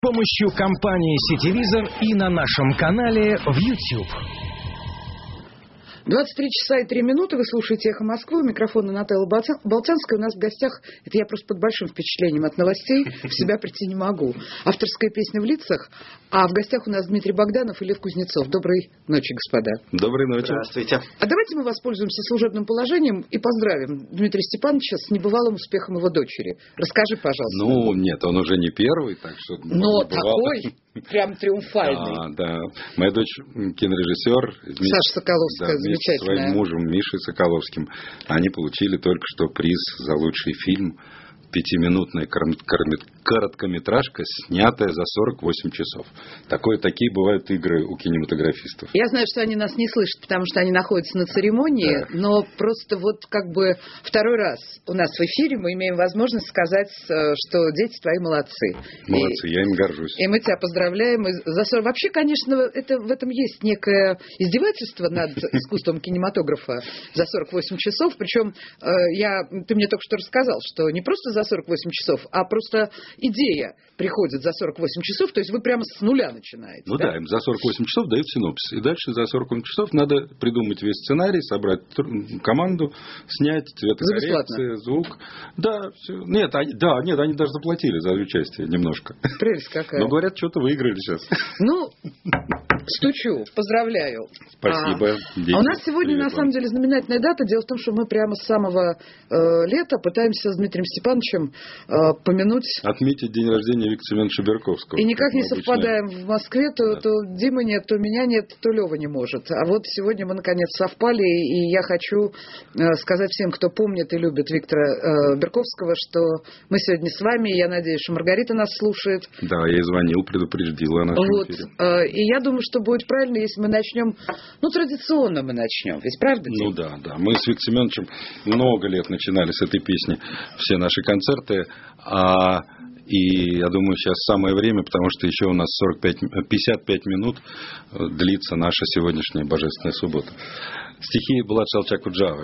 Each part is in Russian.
С помощью компании «Сетевизор» и на нашем канале в YouTube. 23 часа и 3 минуты. Вы слушаете «Эхо Москвы». У микрофона Наталья Болтянская. У нас в гостях, это я просто под большим впечатлением от новостей, в себя прийти не могу. Авторская песня «В лицах». А в гостях у нас Дмитрий Богданов и Лев Кузнецов. Доброй ночи, господа. Доброй ночи. Здравствуйте. А давайте мы воспользуемся служебным положением и поздравим Дмитрия Степановича с небывалым успехом его дочери. Расскажи, пожалуйста. Ну, нет, он уже не первый, так что... Но такой... Прям триумфальный. Да. Моя дочь кинорежиссер. Саша Соколовская, замечательная. Вместе со своим мужем Мишей Соколовским. Они получили только что приз за лучший фильм. 5-минутная короткометражка, снятая за 48 часов. Такие бывают игры у кинематографистов. Я знаю, что они нас не слышат, потому что они находятся на церемонии, да. Но просто вот как бы второй раз у нас в эфире мы имеем возможность сказать, что дети твои молодцы. Молодцы, я им горжусь. И мы тебя поздравляем. Вообще, конечно, в этом есть некое издевательство над искусством кинематографа за 48 часов. Причем ты мне только что рассказал, что не просто за 48 часов, а просто идея приходит за 48 часов, то есть вы прямо с нуля начинаете. Ну да, им за 48 часов дают синопсис. И дальше за 48 часов надо придумать весь сценарий, собрать команду, снять, цветокоррекция, звук. Да, все. Нет, они даже заплатили за участие немножко. Прелесть какая. Но говорят, что-то выиграли сейчас. Ну, стучу, поздравляю. Спасибо. А у нас сегодня, на самом деле, знаменательная дата. Дело в том, что мы прямо с самого лета пытаемся с Дмитрием Степановичем помянуть... Отметить день рождения Виктора Семеновича Берковского. И никак не совпадаем в Москве. То Димы нет, то меня нет, то Лёва не может. А вот сегодня мы, наконец, совпали. И я хочу сказать всем, кто помнит и любит Виктора Берковского, что мы сегодня с вами. И я надеюсь, что Маргарита нас слушает. Да, я ей звонил, предупредила о нашем эфире. И я думаю, что будет правильно, если мы начнем... традиционно мы начнем. Ведь правда, Дим? Ну да. Мы с Виктором Семеновичем много лет начинали с этой песни все наши концерты. И я думаю, сейчас самое время, потому что еще у нас 55 минут длится наша сегодняшняя Божественная суббота. Стихи Булат Шалча-Куджавы.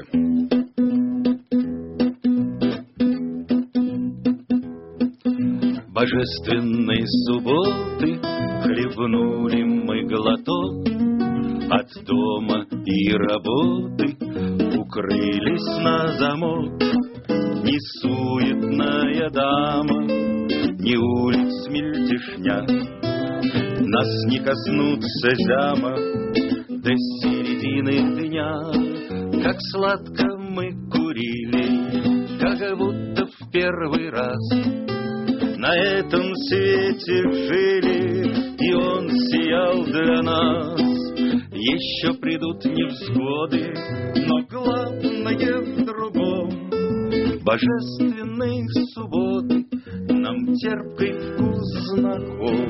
Божественной субботы хлебнули мы глоток, от дома и работы укрылись на замок. Ни суетная дама, ни улиц мельтешня нас не коснутся зяма до середины дня. Как сладко мы курили, как будто в первый раз на этом свете жили, и он сиял для нас. Еще придут невзгоды, но главное в другом. Божественной субботы нам терпкий вкус знаком.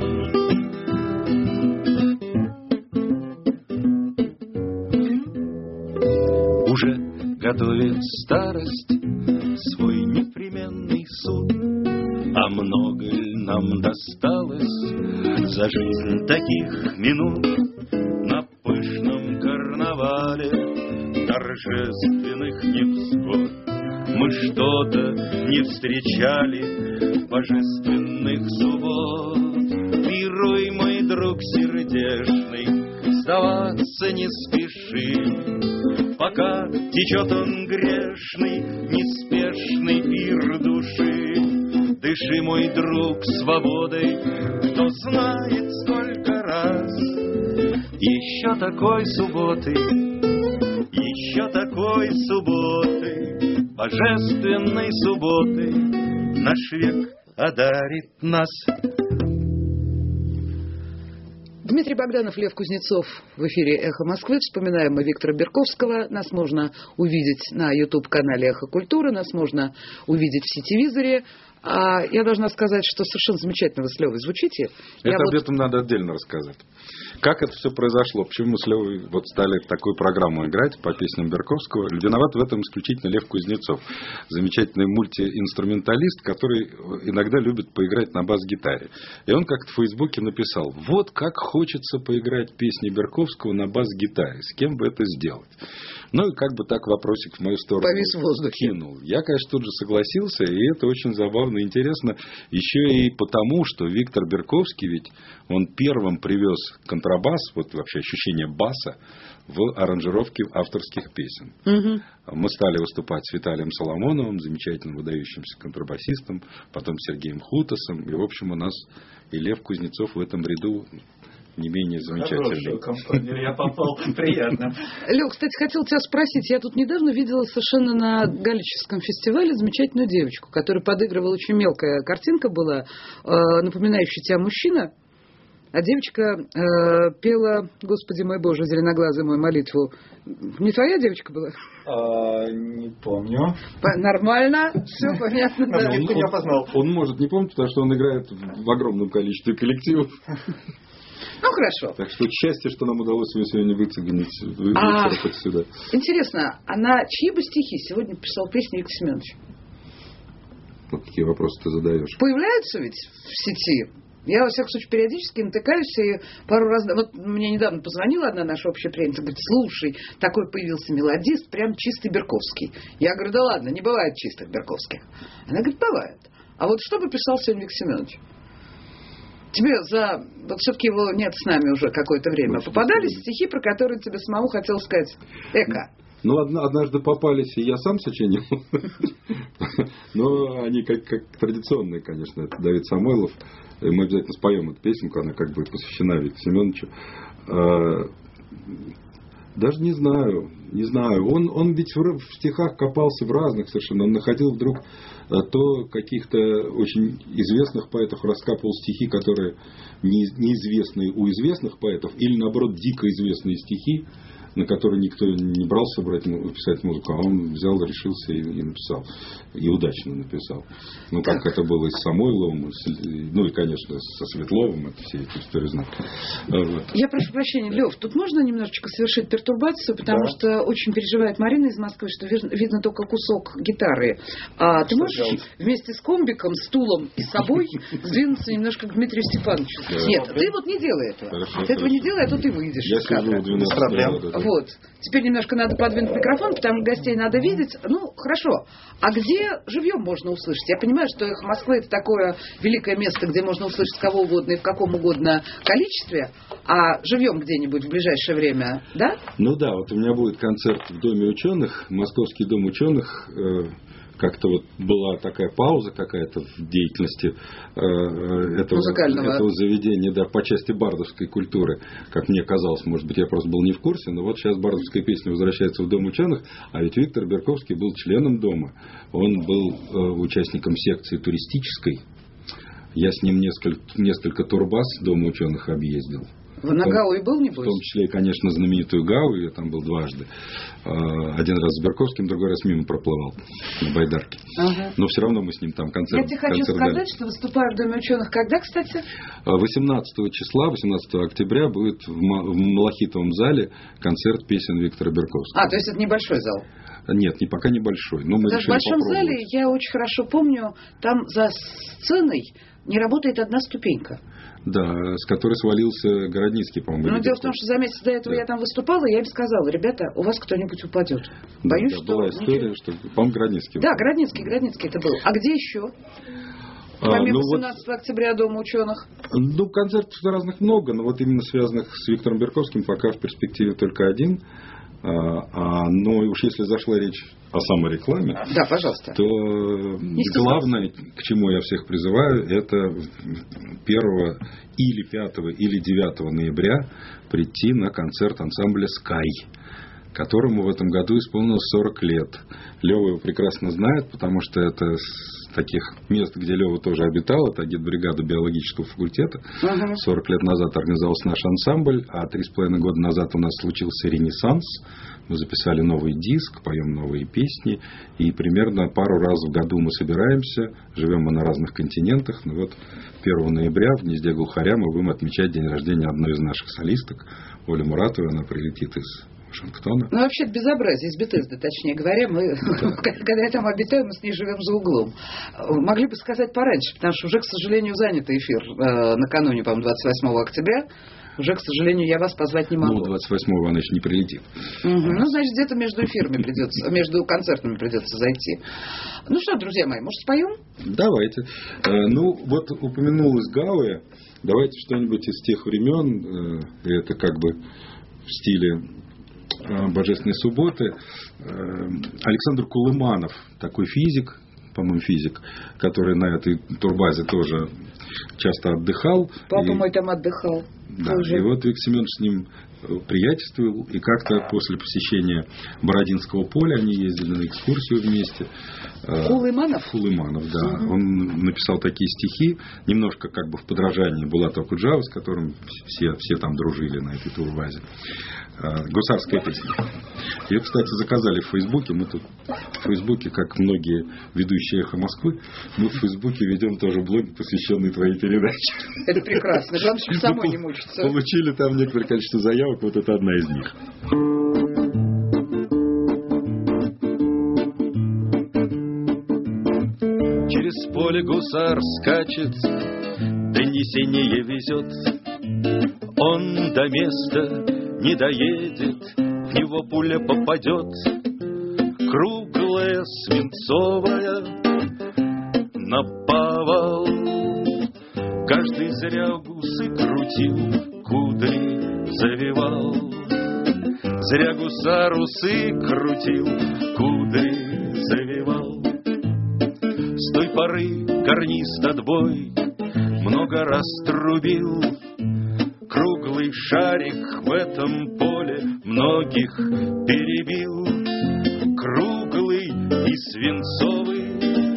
Уже готовит старость свой непременный суд. А много ли нам досталось за жизнь таких минут? На пышном карнавале торжественных невзгод мы что-то не встречали божественных суббот. Пируй, мой друг сердечный, сдаваться не спеши, пока течет он грешный, неспешный пир души. Дыши, мой друг, свободой, кто знает сколько раз. Еще такой субботы, божественной субботы наш век одарит нас. Дмитрий Богданов, Лев Кузнецов в эфире «Эхо Москвы». Вспоминаем мы Виктора Берковского. Нас можно увидеть на YouTube-канале «Эхо Культуры», нас можно увидеть в сетевизоре. А я должна сказать, что совершенно замечательно вы с Левой звучите. Об этом надо отдельно рассказать. Как это все произошло? Почему мы с Левой стали такую программу играть по песням Берковского? Виноват в этом исключительно Лев Кузнецов. Замечательный мультиинструменталист, который иногда любит поиграть на бас-гитаре. И он как-то в Фейсбуке написал: вот как хочется поиграть песни Берковского на бас-гитаре. С кем бы это сделать? Ну и как бы так вопросик в мою сторону повис в воздухе. кинул. Я, конечно, тут же согласился, и это очень забавно и интересно. Еще и потому, что Виктор Берковский, ведь он первым привез контрабас, вот вообще ощущение баса, в аранжировке авторских песен. Мы стали выступать с Виталием Соломоновым, замечательным выдающимся контрабасистом, потом Сергеем Хутасом, и, в общем, у нас и Лев Кузнецов в этом ряду не менее замечательный. Компанию я попал, приятно. Лёх, кстати, хотел тебя спросить. Я тут недавно видела совершенно на Галическом фестивале замечательную девочку, которая подыгрывала, очень мелкая картинка была, напоминающая тебя мужчина. А девочка пела, Господи мой Боже, зеленоглазый мой, молитву. Не твоя девочка была? Не помню. Нормально, все понятно. Да. Не опознал. Он может не помнить, потому что он играет в огромном количестве коллективов. Ну, хорошо. Так что счастье, что нам удалось ее сегодня выцегонить сюда. Интересно, а на чьи бы стихи сегодня писал песни Виктор Семенович? Вот какие вопросы ты задаешь. Появляются ведь в сети? Я, во всяком случае, периодически натыкаюсь и пару раз... Вот мне недавно позвонила одна наша общая приятельница, говорит, слушай, такой появился мелодист, прям чистый Берковский. Я говорю, да ладно, не бывает чистых Берковских. Она говорит, бывает. А вот что бы писал сегодня Виктор Семенович? Тебе вот все-таки его нет с нами уже какое-то время. Попадались стихи, про которые тебе самому хотел сказать эко? Ну, однажды попались, и я сам сочинил. Но они как традиционные, конечно. Это Давид Самойлов. И мы обязательно споем эту песенку, она как бы посвящена Виктору Семеновичу. Даже не знаю. Он ведь в стихах копался в разных совершенно. Он находил вдруг то каких-то очень известных поэтов, раскапывал стихи, которые неизвестные у известных поэтов, или наоборот дико известные стихи, на которые никто не брался писать музыку, а он взял, решился и написал. И удачно написал. Ну, как это было и с Самойловым, ну и, конечно, со Светловым, это все эти истории знают. Я прошу прощения, Лев, тут можно немножечко совершить пертурбацию, потому что очень переживает Марина из Москвы, что видно только кусок гитары. А ты можешь вместе с комбиком, стулом и собой сдвинуться немножко к Дмитрию Степановичу? Нет, ты вот не делай этого. Ты этого не делай, а то ты выйдешь из кадра. Без проблем. Вот. Теперь немножко надо подвинуть микрофон, потому что гостей надо видеть. Ну, хорошо. А где живьем можно услышать? Я понимаю, что «Эхо Москвы» — это такое великое место, где можно услышать кого угодно и в каком угодно количестве. А живьем где-нибудь в ближайшее время, да? Ну да, вот у меня будет концерт в Доме ученых, Московский дом ученых. Как-то вот была такая пауза какая-то в деятельности этого заведения, да, по части бардовской культуры, как мне казалось, может быть, я просто был не в курсе, но вот сейчас бардовская песня возвращается в Дом ученых, а ведь Виктор Берковский был членом дома, он был участником секции туристической, я с ним несколько турбаз Дома ученых объездил. На Гауи был, небось? В том числе, конечно, знаменитую Гауи, я там был дважды. Один раз с Берковским, другой раз мимо проплывал на байдарке. Ага. Но все равно мы с ним там концерт. Я тебе хочу сказать, что выступаю в Доме ученых когда, кстати? 18 числа, 18 октября будет в Малахитовом зале концерт песен Виктора Берковского. То есть это небольшой зал? Нет, пока небольшой. Но мы в большом зале, я очень хорошо помню, там за сценой не работает одна ступенька. Да, с которой свалился Городницкий, по-моему. Но дело в том, что за месяц до этого я там выступала, и я им сказала, ребята, у вас кто-нибудь упадет. Боюсь, что... Была история, что, по-моему, Городницкий. Да, Городницкий это был. А где еще? Помимо 18 октября Дома ученых. Ну, концертов разных много, но вот именно связанных с Виктором Берковским пока в перспективе только один. Но уж если зашла речь о саморекламе, да, пожалуйста, то главное, к чему я всех призываю, это 1 или 5 или 9 ноября прийти на концерт ансамбля «Скай», которому в этом году исполнилось 40 лет. Лёва его прекрасно знает, потому что это с таких мест, где Лёва тоже обитал, это агитбригада биологического факультета. 40 лет назад организовался наш ансамбль, а 3,5 года назад у нас случился ренессанс. Мы записали новый диск, поем новые песни, и примерно пару раз в году мы собираемся, живем мы на разных континентах, но вот 1 ноября в гнезде глухаря мы будем отмечать день рождения одной из наших солисток, Оли Муратовой, она прилетит из Вашингтона. Ну, вообще, это безобразие, из Бетезды, точнее говоря. Мы, когда я там обитаю, мы с ней живем за углом. Могли бы сказать пораньше, потому что уже, к сожалению, занят эфир накануне, по-моему, 28 октября. Уже, к сожалению, я вас позвать не могу. Ну, 28-го она еще не прилетит. Ну, значит, где-то между эфирами придется, между концертами придется зайти. Ну что, друзья мои, может, споем? Давайте. Ну, вот упомянулась Гауя. Давайте что-нибудь из тех времен. Это как бы в стиле Божественной субботы. Александр Кулыманов, такой физик, по-моему, физик, который на этой турбазе тоже часто отдыхал. Папа мой там отдыхал. Да, и вот Виктор Семенович с ним приятельствовал, и как-то после посещения Бородинского поля они ездили на экскурсию вместе. Кулыманов? Кулыманов, да. Он написал такие стихи, немножко как бы в подражании Булату Окуджаву, с которым все там дружили на этой турбазе. Гусарская песня. Ее, кстати, заказали в Фейсбуке. Мы тут в Фейсбуке, как многие ведущие «Эхо Москвы», мы в Фейсбуке ведем тоже блог, посвященный твоей передаче. Это прекрасно. Главное, чтобы самой не мучиться. Получили там некоторое количество заявок, вот это одна из них. Через поле гусар скачет, донесение везет. Он до места не доедет, в него пуля попадет. Круглая, свинцовая, наповал. Каждый зря гусы крутил, кудри завивал. Зря гусар усы крутил, кудри завивал. С той поры гарнист отбой много раз трубил. Круглый шарик в этом поле многих перебил. Круглый и свинцовый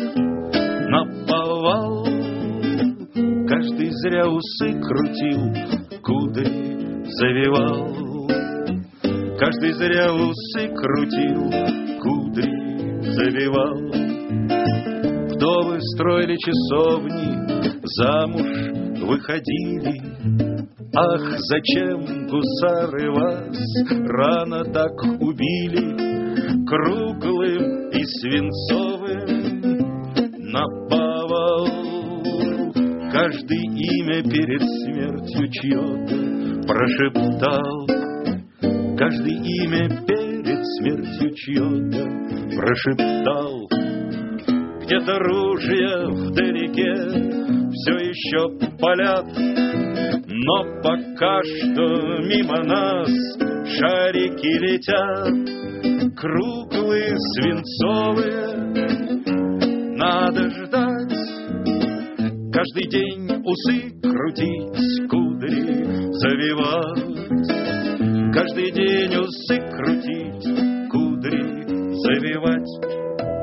наповал. Каждый зря усы крутил, кудри завивал. Каждый зря усы крутил, кудри завивал. Вдовы строили часовни, замуж выходили. Ах, зачем, гусары, вас рано так убили? Круглым и свинцовым наповал. Каждый имя перед смертью чье-то прошептал. Каждый имя перед смертью чье-то прошептал. Где-то ружья вдалеке все еще палят, но пока что мимо нас шарики летят. Круглые, свинцовые, надо ждать. Каждый день усы крутить, кудри завивать. Каждый день усы крутить, кудри завивать.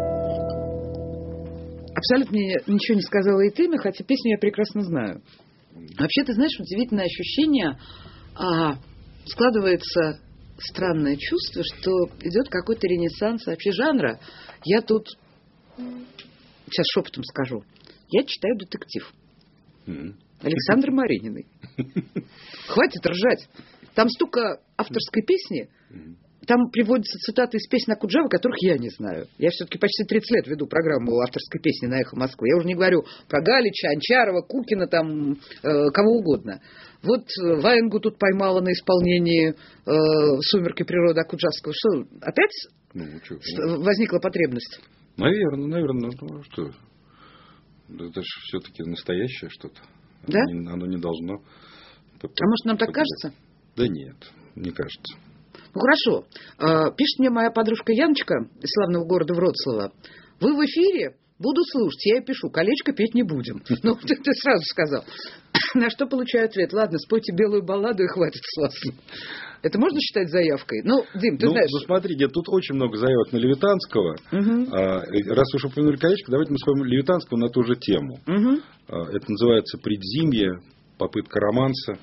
Абсолютно мне ничего не сказала и ты, хотя песню я прекрасно знаю. Вообще, ты знаешь, удивительное ощущение, складывается странное чувство, что идет какой-то ренессанс вообще жанра. Я тут, сейчас шепотом скажу, я читаю детектив. Александры Марининой. Хватит ржать. Там столько авторской песни. Там приводятся цитаты из песен Окуджавы, которых я не знаю. Я все-таки почти 30 лет веду программу авторской песни на «Эхо Москвы». Я уже не говорю про Галича, Анчарова, Кукина, там, кого угодно. Вот Ваенгу тут поймала на исполнении «Сумерки природы» Окуджавского. Что, опять возникла потребность? Наверное. Ну, что? Это же все-таки настоящее что-то. Да? Оно не должно... А может, нам так кажется? Да нет, не кажется. Ну, хорошо. Пишет мне моя подружка Яночка из славного города Вроцлава. Вы в эфире? Буду слушать. Я ей пишу. Колечко петь не будем. Ну, ты сразу сказал. На что получаю ответ. Ладно, спойте белую балладу и хватит с вас. Это можно считать заявкой? Ну, Дим, ты знаешь... Ну, смотрите, тут очень много заявок на Левитанского. Раз уж упомянули колечко, давайте мы вспомним Левитанского на ту же тему. Это называется «Предзимье», попытка романса.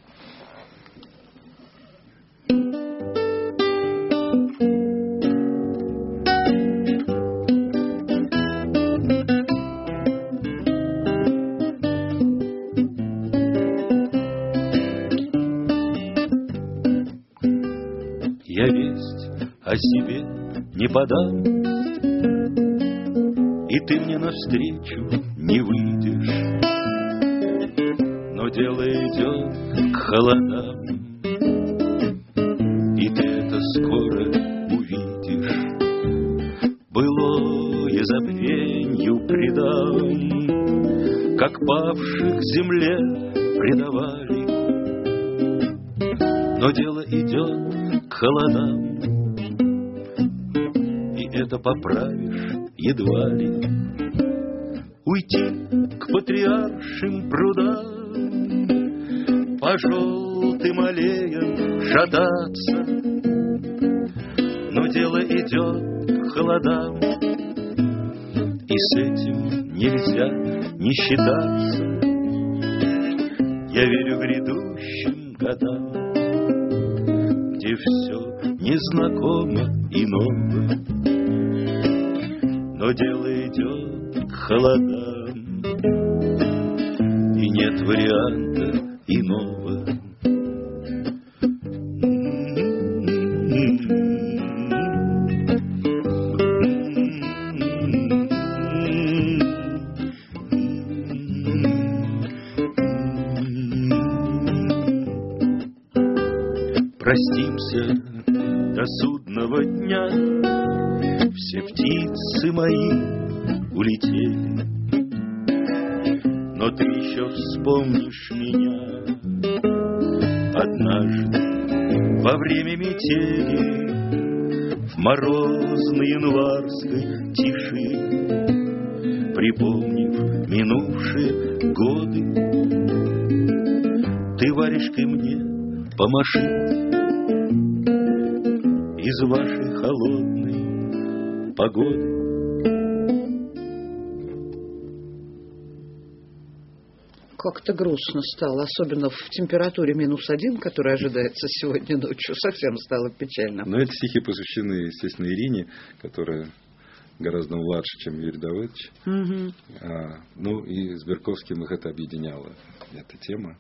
Я весть о себе не подам, и ты мне навстречу не выйдешь. Но дело идет к холодам, и ты это скоро увидишь. Былое забвенью предам, как павших земле предавали. Но дело идет к холодам, и это поправишь едва ли. Уйти к патриаршим прудам, по желтым аллеям шататься. Но дело идет к холодам, и с этим нельзя не считаться. Я верю грядущим годам, где все незнакомо и ново. Но дело идет к холодам, и нет варианта иного. Простимся до судного дня, все птицы мои улетели, но ты еще вспомнишь меня однажды во время метели, в морозной январской тиши, припомнив минувшие годы. Ты варежкой мне помаши из вашей холодной погоды. Как-то грустно стало, особенно в температуре -1, которая ожидается сегодня ночью. Совсем стало печально. Но эти стихи посвящены, естественно, Ирине, которая гораздо младше, чем Юрий Давыдович. Угу. Ну и с Берковским их это объединяло, эта тема.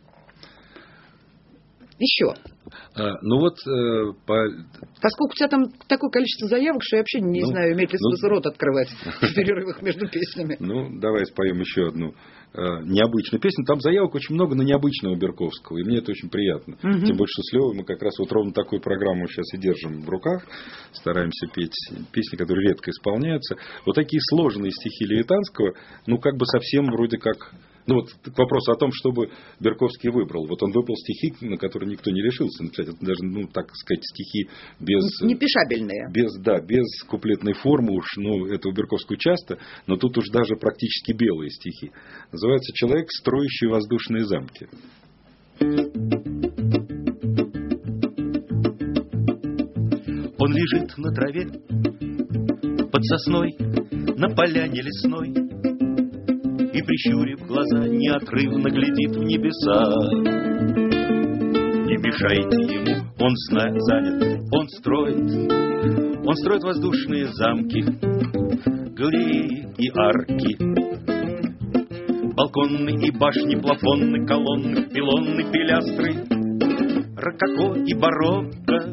Еще. Ну вот, поскольку у тебя там такое количество заявок, что я вообще не знаю, имеет ли смысл рот открывать в перерывах между песнями. Ну, давай споем еще одну необычную песню. Там заявок очень много на необычного Берковского, и мне это очень приятно. Угу. Тем больше, что с Левой мы как раз вот ровно такую программу сейчас и держим в руках. Стараемся петь песни, которые редко исполняются. Вот такие сложные стихи Левитанского, ну, как бы совсем вроде как... Ну, вот к вопросу о том, чтобы Берковский выбрал. Вот он выбрал стихи, на которые никто не решился написать. Это даже, ну, так сказать, стихи без... Непишабельные. Без куплетной формы уж, ну, это у Берковского часто, но тут уж даже практически белые стихи. Называется «Человек, строящий воздушные замки». Он лежит на траве под сосной на поляне лесной и, прищурив глаза, неотрывно глядит в небеса. Не мешайте ему, он занят, он строит воздушные замки, галереи и арки, балконные и башни, плафонны, колонны, пилонны, пилястры, рококо и барокко,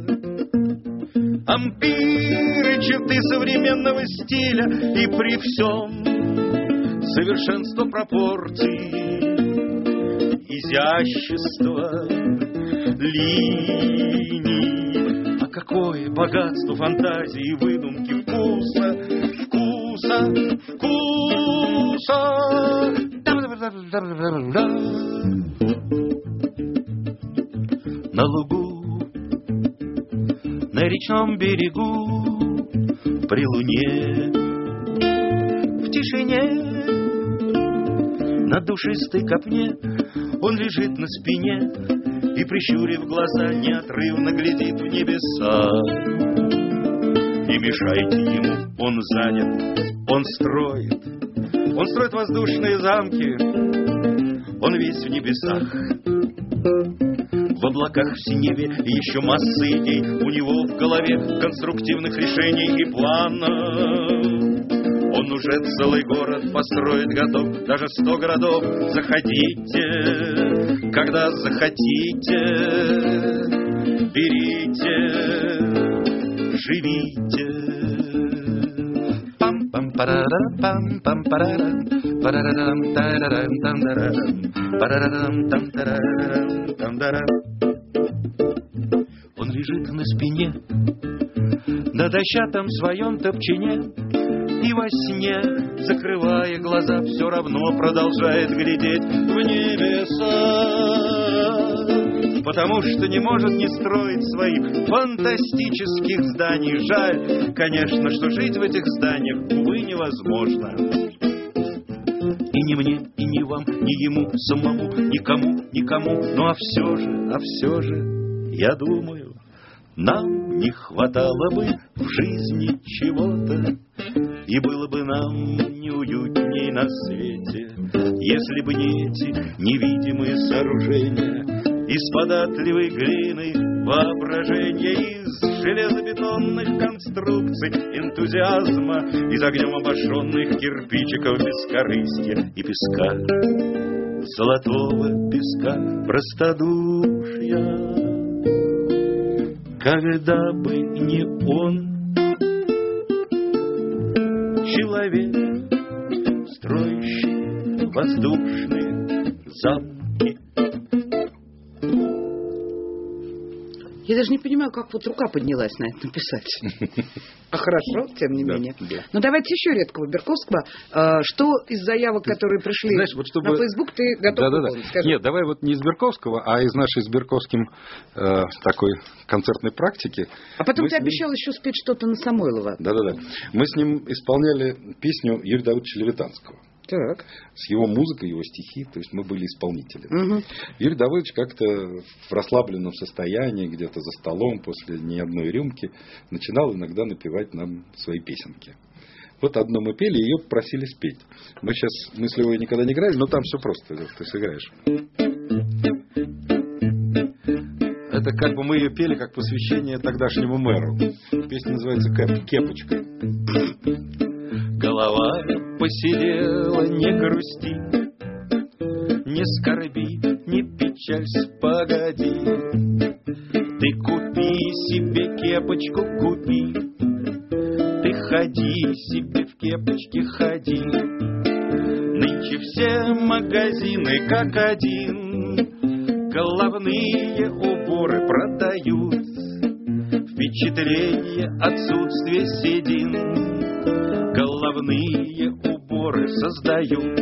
ампиры, черты современного стиля, и при всем совершенство пропорций, изящество линий. А какое богатство фантазии, выдумки, вкуса. На лугу, на речном берегу, при луне, в тишине, на душистой копне он лежит на спине и, прищурив глаза, неотрывно глядит в небеса. Не мешайте ему, он занят, он строит воздушные замки, он весь в небесах, в облаках, в синеве, еще масса идей у него в голове, конструктивных решений и планов. Он уже целый город построить готов, даже 100 городов. Заходите, когда захотите, берите, живите. Пам-пам-пам. Он лежит на спине на дощатом своем топчине и во сне, закрывая глаза, все равно продолжает глядеть в небеса, потому что не может не строить своих фантастических зданий. Жаль, конечно, что жить в этих зданиях, увы, невозможно. И не мне, и не вам, ни ему самому, никому. Ну а все же, я думаю, нам не хватало бы в жизни чего-то, и было бы нам неуютней на свете, если бы не эти невидимые сооружения из податливой глины воображения, из железобетонных конструкций энтузиазма, из огнем обожженных кирпичиков бескорыстия и песка, золотого песка простодушья. Когда бы не он, человек, строящий воздушные замки. Я даже не понимаю, как вот рука поднялась на это написать. А хорошо, тем не менее. Но давайте еще редкого Берковского. Что из заявок, которые пришли на Facebook, ты готов выполнить? Скажи. Нет, давай вот не из Берковского, а из нашей с Берковским такой концертной практики. А потом ты обещал еще спеть что-то на Самойлова. Да. Мы с ним исполняли песню Юрия Давыдовича Левитанского. Так. С его музыкой, его стихи, то есть мы были исполнители. Угу. Юрий Давыдович как-то в расслабленном состоянии, где-то за столом, после ни одной рюмки, начинал иногда напевать нам свои песенки. Вот одно мы пели, ее попросили спеть. Мы с Левой никогда не играли, но там все просто, ты сыграешь. Это как бы мы ее пели как посвящение тогдашнему мэру. Песня называется «Кепочка». Голова посидела, не грусти, не скорби, не печаль, погоди. Ты купи себе кепочку, купи. Ты ходи себе в кепочке, ходи. Нынче все магазины как один головные уборы продают. Впечатление отсутствия седин головные уборы создают.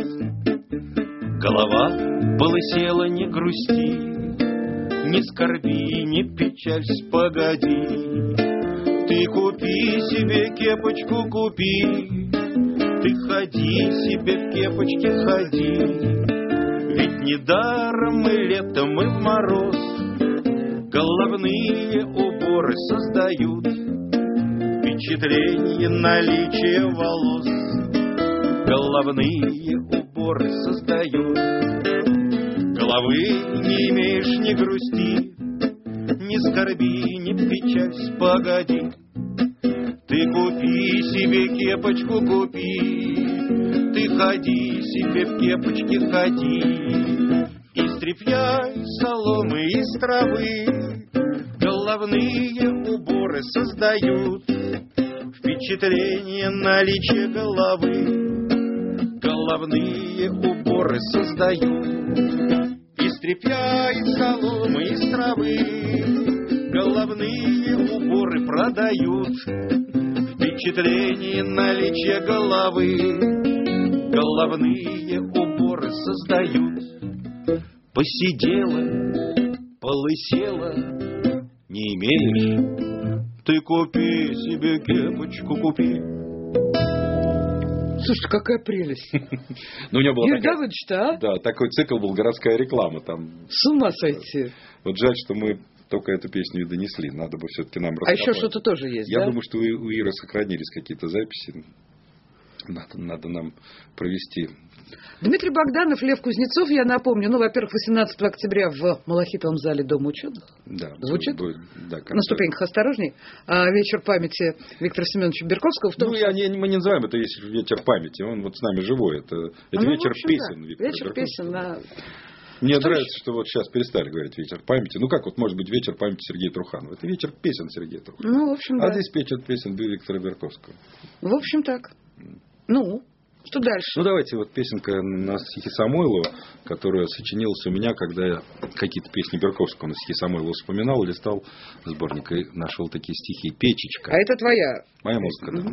Голова полысела, не грусти, не скорби, не печаль, погоди. Ты купи себе кепочку, купи. Ты ходи себе в кепочке, ходи. Ведь недаром мы летом и в мороз головные уборы создают. Впечатление наличия волос головные уборы создают. Головы не имеешь, не грусти, не скорби, не печаль, погоди. Ты купи себе кепочку, купи. Ты ходи себе в кепочке, ходи. Из тряпья, из соломы, из травы головные уборы создают. Впечатление наличия головы головные уборы создают. Из тряпья, из соломы, из травы головные уборы продают. Впечатление наличия головы головные уборы создают. Посидела, полысела, не имеешь, ты купи себе кепочку, купи. Слушай, какая прелесть. Юрий Давыдович-то, а? Да, такой цикл был, городская реклама. Там. С ума сойти. Вот жаль, что мы только эту песню и донесли. Надо бы все-таки нам рассказать. А еще что-то тоже есть, Я думаю, что у Иры сохранились какие-то записи. Надо нам провести. Дмитрий Богданов, Лев Кузнецов, я напомню, во-первых, 18 октября в Малахитовом зале Дома ученых. Да. Звучит? Да, на ступеньках осторожней. Вечер памяти Виктора Семеновича Берковского. Мы не называем это вечер памяти, он вот с нами живой. Это вечер песен Виктора Виктора Берковского. Вечер песен, Мне нравится, что вот сейчас перестали говорить вечер памяти. Как вот может быть вечер памяти Сергея Труханова? Это вечер песен Сергея Труханова. В общем, да. А здесь вечер песен Виктора Берковского. В общем, так. Ну, что дальше? Ну, давайте вот песенка на стихи Самойлова, которая сочинилась у меня, когда я какие-то песни Берковского на стихи Самойлова вспоминал, листал сборник и нашел такие стихи. «Печечка». А это твоя? Моя музыка, да.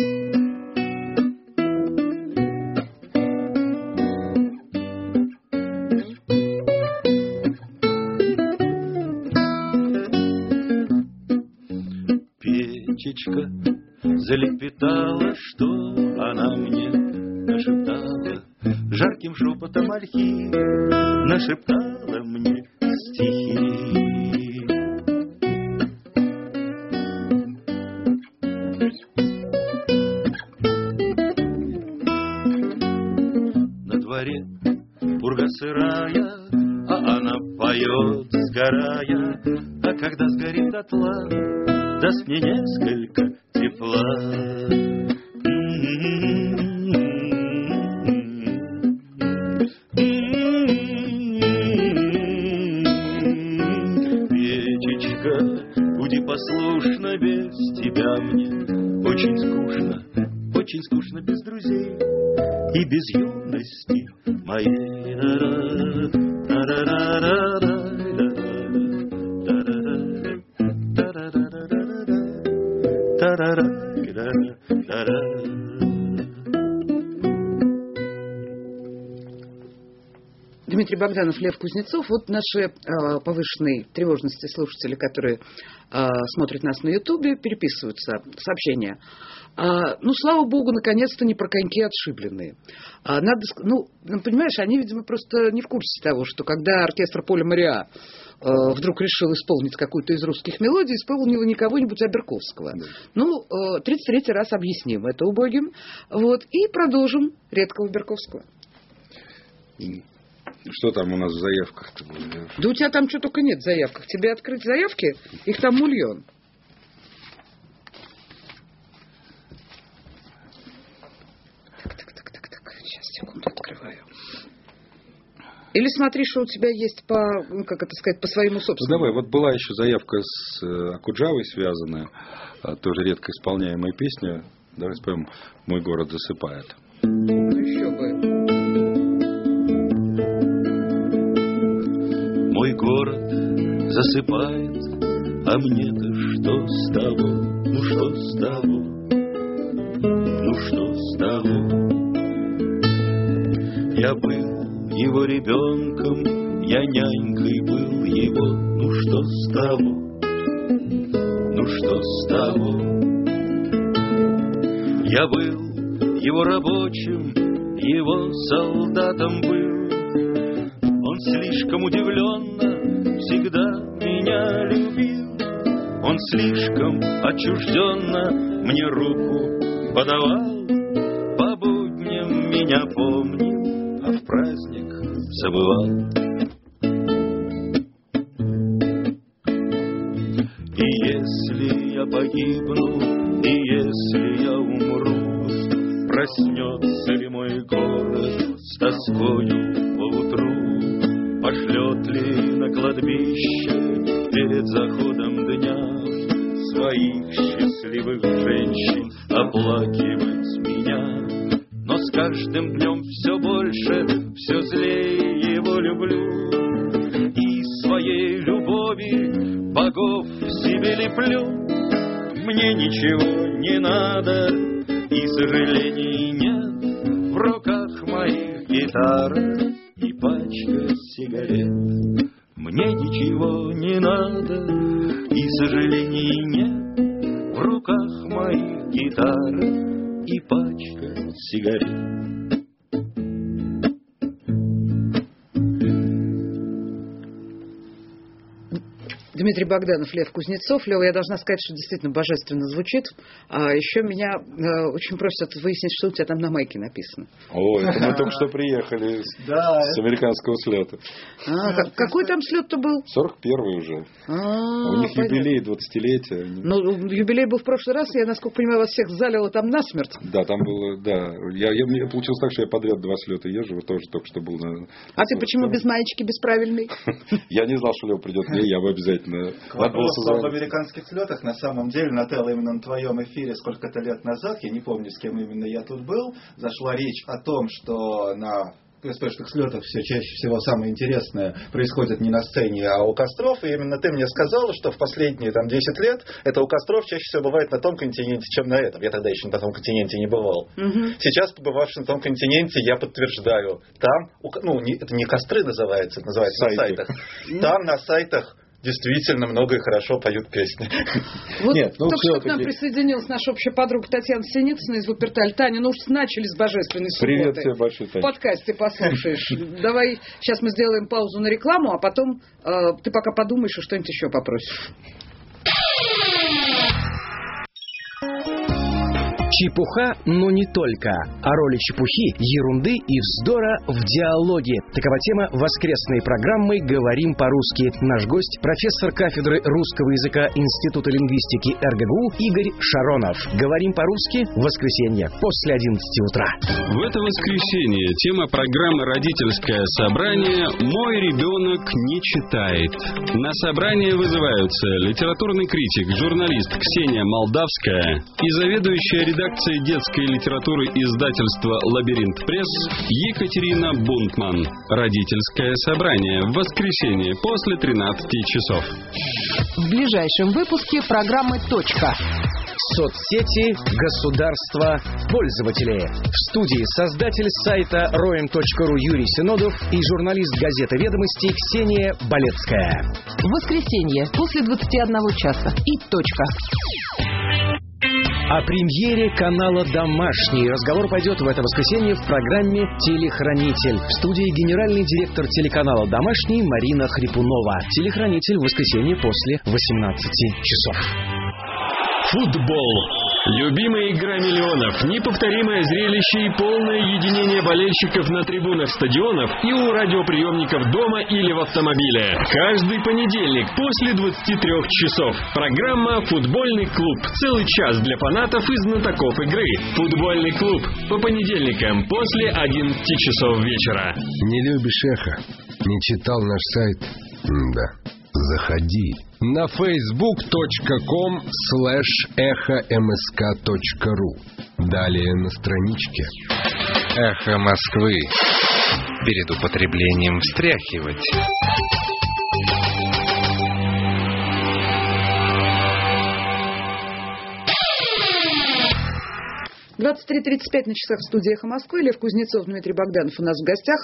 Печечка залепетала, что она мне нашептала, жарким шепотом ольхи нашептала мне стихи. На дворе пурга сырая, а она поет, сгорая, а когда сгорит дотла, даст мне несколько тепла. Печечка, буди послушна, без тебя мне очень скучно без друзей и без юности моей. Дмитрий Богданов, Лев Кузнецов. Вот наши повышенной тревожности слушатели, которые смотрят нас на Ютубе, переписываются сообщения. Ну, слава богу, наконец-то не про коньки отшибленные. Понимаешь, они, видимо, просто не в курсе того, что когда оркестр Поля Мариа вдруг решил исполнить какую-то из русских мелодий, исполнил не кого-нибудь, а Берковского. Да. Ну, 33-й раз объясним это убогим. Вот, и продолжим редкого Берковского. Что там у нас в заявках-то? Да у тебя там что только нет в заявках. Тебе открыть заявки? Их там миллион. Так. Сейчас, секунду, открываю. Или смотри, что у тебя есть по своему собственному. Ну, давай, вот была еще заявка с Окуджавой связанная, тоже редко исполняемая песня. Давай споем «Мой город засыпает». Ну, еще бы. Мой город засыпает, а мне-то что с того? Ну что с того? Ну что с того? Я был его ребенком, я нянькой был его. Ну что с того? Ну что с того? Я был его рабочим, его солдатом был. Он слишком удивленно всегда меня любил. Он слишком отчужденно мне руку подавал. По будням меня помнил, а в праздник забывал. И если я погибну, и если я умру, проснется ли мой город с тоскою поутру? Пошлет ли на кладбище перед заходом дня своих счастливых женщин оплакивать меня? Но с каждым днем все больше, все злее его люблю, и своей любови богов себе леплю. Мне ничего не надо, и сожалений нет, в руках моих гитара и пачка сигарет. Мне ничего не надо, и сожалений нет, в руках моих гитара и пачка сигарет. Дмитрий Богданов, Лев Кузнецов. Лева, я должна сказать, что действительно божественно звучит. А еще меня очень просят выяснить, что у тебя там на майке написано. Ой, это мы только что приехали с американского слета. Какой там слет-то был? 41-й уже. У них юбилей 20-летия. Ну, юбилей был в прошлый раз, я, насколько понимаю, вас всех залило там насмерть. Да, там было, да. Я получилось так, что я подряд 2 слета езжу, вот тоже только что был на... А ты почему без маечки, бесправильный? Я не знал, что Лева придет мне, я бы обязательно замечательно. К вопросу об американских слетах, на самом деле, Нателло, именно на твоем эфире сколько-то лет назад, я не помню, с кем именно я тут был, зашла речь о том, что на восточных слетах все чаще всего самое интересное происходит не на сцене, а у костров. И именно ты мне сказала, что в последние 10 лет это у костров чаще всего бывает на том континенте, чем на этом. Я тогда еще на том континенте не бывал. Сейчас, побывавший на том континенте, я подтверждаю. Там, это не костры называется, это называется на сайтах. Там на сайтах действительно много и хорошо поют песни. Вот только что к нам присоединилась наша общая подруга Татьяна Синицына из Вуперталь. Таня, ну уж начали с божественной субботы. Привет тебе большой, Таня. В подкасте послушаешь. Давай сейчас мы сделаем паузу на рекламу, а потом ты пока подумаешь и что-нибудь еще попросишь. Чепуха, но не только. О роли чепухи, ерунды и вздора в диалоге. Такова тема воскресной программы «Говорим по-русски». Наш гость – профессор кафедры русского языка Института лингвистики РГГУ Игорь Шаронов. «Говорим по-русски» в воскресенье после 11 утра. В это воскресенье тема программы «Родительское собрание» «Мой ребенок не читает». На собрание вызываются литературный критик, журналист Ксения Молдавская и заведующая редакцией детской литературы издательства «Лабиринт Пресс» Екатерина Бунтман. Родительское собрание в воскресенье после 13 часов. В ближайшем выпуске программы «Точка». Соцсети, государство, пользователи. В студии создатель сайта roem.ru Юрий Синодов и журналист газеты «Ведомости» Ксения Болецкая. В воскресенье после 21 часа и «Точка». О премьере канала «Домашний» разговор пойдет в это воскресенье в программе «Телехранитель». В студии генеральный директор телеканала «Домашний» Марина Хрипунова. «Телехранитель» в воскресенье после 18 часов. Футбол. Любимая игра миллионов, неповторимое зрелище и полное единение болельщиков на трибунах стадионов и у радиоприемников дома или в автомобиле. Каждый понедельник после 23 часов. Программа «Футбольный клуб». Целый час для фанатов и знатоков игры. «Футбольный клуб» по понедельникам после 11 часов вечера. Не любишь эхо? Не читал наш сайт? Да. Заходи на facebook.com/эхомск.ру. Далее на страничке. Эхо Москвы. Перед употреблением встряхивать. — 23:35 на часах в студии «Эхо Москвы». Лев Кузнецов, Дмитрий Богданов у нас в гостях.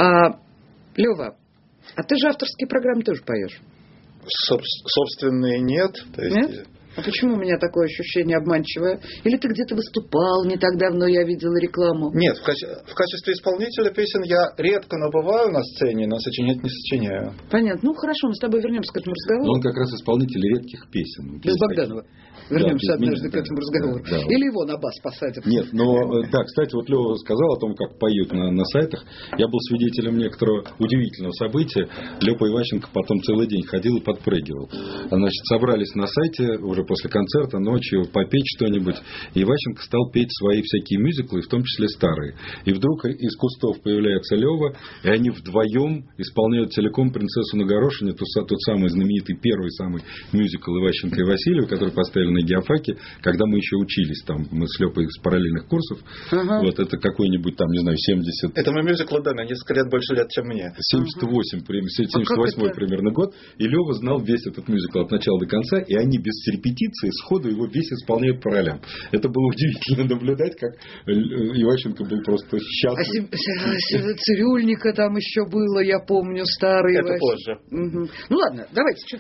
Лева, а ты же авторские программы тоже поешь? Собственные нет. То есть... Нет? А почему у меня такое ощущение обманчивое? Или ты где-то выступал не так давно, я видела рекламу? Нет, в качестве исполнителя песен я редко, но бываю на сцене, но сочинять не сочиняю. Понятно. Ну, хорошо, мы с тобой вернемся к этому разговору. Он как раз исполнитель редких песен. Без Богданова. Вернемся однажды к этому разговору. Да. Или его на бас посадят. Нет, но, да, кстати, вот Лева сказал о том, как поют на сайтах. Я был свидетелем некоторого удивительного события. Лёпа Иващенко потом целый день ходил и подпрыгивал. Значит, собрались на сайте уже после концерта ночью попеть что-нибудь. И Иващенко стал петь свои всякие мюзиклы, в том числе старые. И вдруг из кустов появляется Лёва, и они вдвоем исполняют целиком «Принцессу на горошине», тот самый знаменитый первый самый мюзикл Иващенко и Васильева, который поставили на геофаке, когда мы еще учились там, мы с Лёпой с параллельных курсов. Вот это какой-нибудь там, не знаю, 70... Этому мюзиклу, да, на несколько лет больше лет, чем мне. 78 примерно год. И Лёва знал весь этот мюзикл от начала до конца, и они без репетиции сходу его весь исполняют по ролям. Это было удивительно наблюдать, как Иващенко был просто счастлив. А Цирюльника там еще было, я помню, старый. Это позже. Ну ладно, давайте.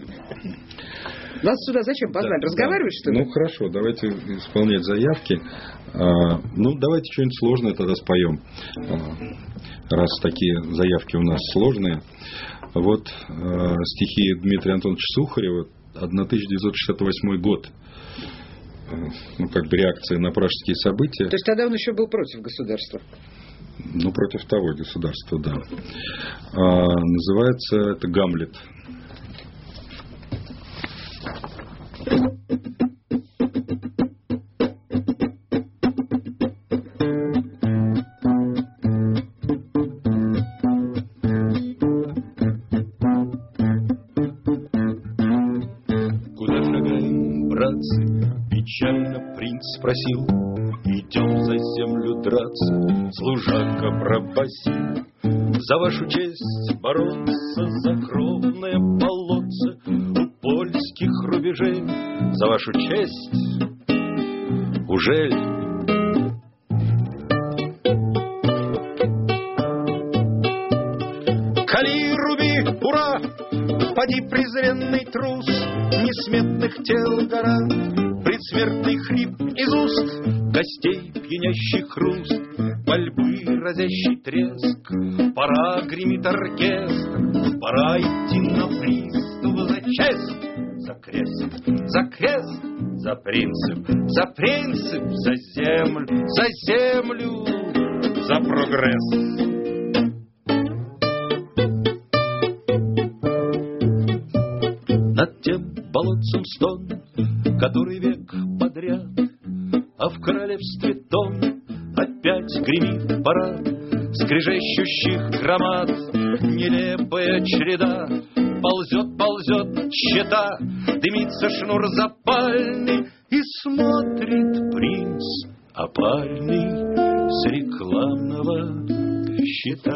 Вас сюда зачем позвали? Разговаривать, что ли? Ну хорошо, давайте исполнять заявки. Ну давайте что-нибудь сложное тогда споем. Раз такие заявки у нас сложные. Вот стихи Дмитрия Антоновича Сухарева, 1968 год. Ну, как бы реакция на пражские события. То есть тогда он еще был против государства? Ну, против того государства, да. Называется это «Гамлет». братцы, печально принц спросил, идем за землю драться, служака пробасил. За вашу честь бороться, за кровное болотце у польских рубежей, за вашу честь, ужель? Кали, руби, ура! Поди, презренный трус, несметных тел гора, предсмертный хрип из уст, гостей пьянящий хруст, пальбы разящий треск. Пора, гремит оркестр, пора идти на приступ за честь, за крест, за крест, за принцип, за землю, за прогресс. Над тем болотцем стон, который век подряд, а в королевстве тон опять гремит парад скрежещущих громад. Нелепая череда ползет счета, дымится шнур запальный, и смотрит принц опальный с рекламного щита.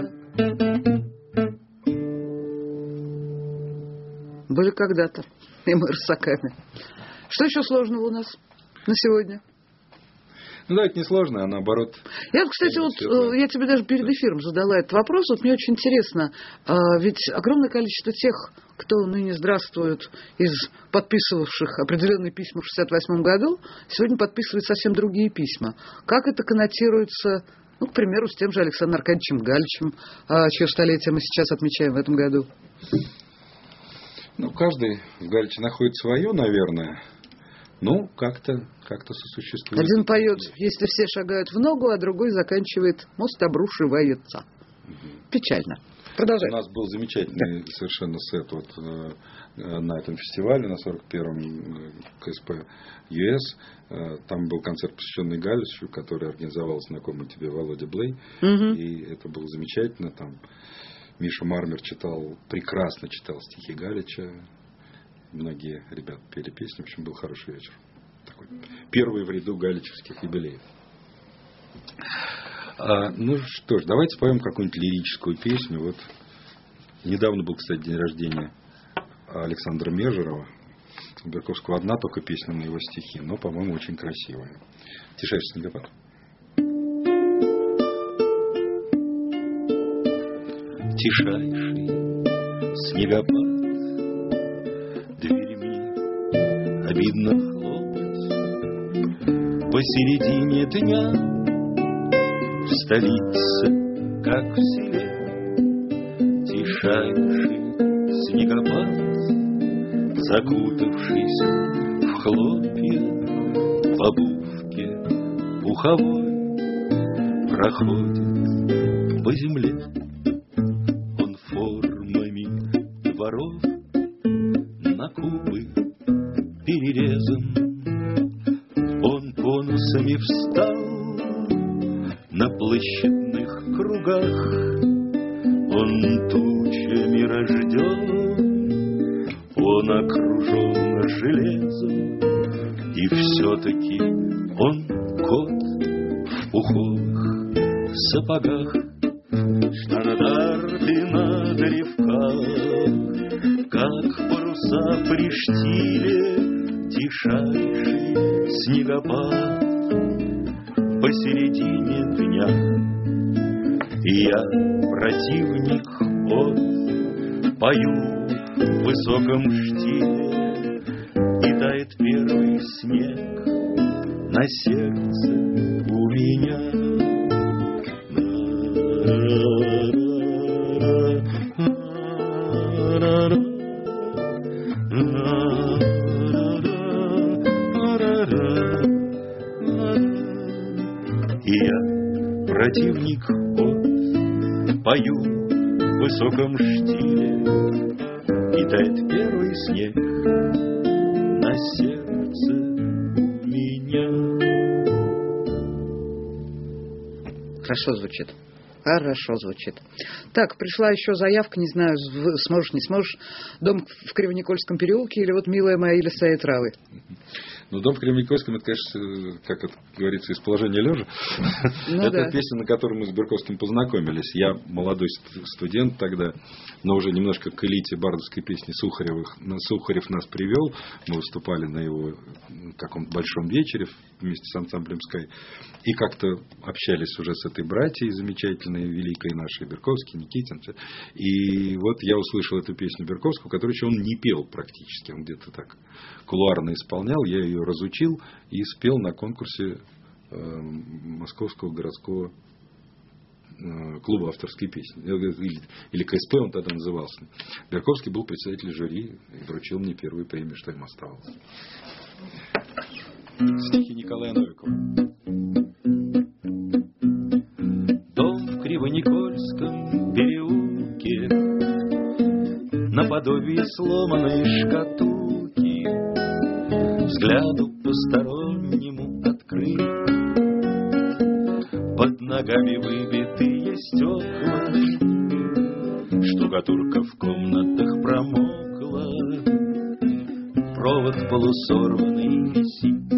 Были когда-то, и мы рысаками. Что еще сложного у нас на сегодня? Ну да, это не сложно, а наоборот. Я, кстати, я тебе даже перед эфиром задала этот вопрос. Вот мне очень интересно, ведь огромное количество тех, кто ныне здравствует из подписывавших определенные письма в 1968 году, сегодня подписывают совсем другие письма. Как это коннотируется, к примеру, с тем же Александром Аркадьевичем Галичем, чье столетие мы сейчас отмечаем в этом году? Каждый в Галиче находит свое, наверное. Как-то сосуществует. Один поет, если все шагают в ногу, а другой заканчивает «Мост обрушивается». Печально. Продолжай. У нас был замечательный совершенно сет на этом фестивале, на 41-м КСП ЮС. Там был концерт, посвященный Галичу, который организовал знакомый тебе Володя Блей. И это было замечательно. Там Миша Мармер прекрасно читал стихи Галича. Многие ребята пели песни. В общем, был хороший вечер. Такой первый в ряду галичевских юбилеев. Что ж, давайте споем какую-нибудь лирическую песню. Недавно был, кстати, день рождения Александра Межерова. У Берковского одна только песня на его стихи, но, по-моему, очень красивая. «Тишайший снегопад». Тишайший снегопад, дверьми обидно хлопать. Посередине дня в столице, как в селе, тишайший снегопад, закутавшись в хлопья, в обувке пуховой, проходит по земле. Дворов на кубы перерезан, он конусами встал на площадных кругах, он тучами рожден, он окружен железом, и все-таки он кот в пуховых сапогах. Штандарты на древках, как паруса при штиле, тишайший снегопад посередине дня. Я противник пою в высоком штиле, и тает первый снег на сердце у меня. Противник пою в высоком штиле, и тает первый снег на сердце меня. Хорошо звучит. Хорошо звучит. Так, пришла еще заявка, не знаю, сможешь, не сможешь. Дом в Кривоникольском переулке или «Милая моя лиса и травы». Но «Дом в Кремле-Никольском» это, конечно, как это говорится, из положения лежа. Это песня, на которой мы с Берковским познакомились. Я молодой студент тогда, но уже немножко к элите бардовской песни Сухарев нас привел. Мы выступали на его каком-то большом вечере вместе с ансамблем «Скай». И как-то общались уже с этой братьей замечательной, великой нашей, Берковский, Никитин. И вот я услышал эту песню Берковского, которую еще он не пел практически. Он где-то так кулуарно исполнял. Я ее разучил и спел на конкурсе Московского городского клуба авторской песни. Или КСП он тогда назывался. Берковский был председателем жюри и вручил мне первую премию, что им оставалось. Стихи Николая Новикова. Дом в Кривоникольском переулке, наподобие сломанной шкатулки, взгляду постороннему открыт. Под ногами выбитые стекла, штукатурка в комнатах промокла, провод полусорванный висит.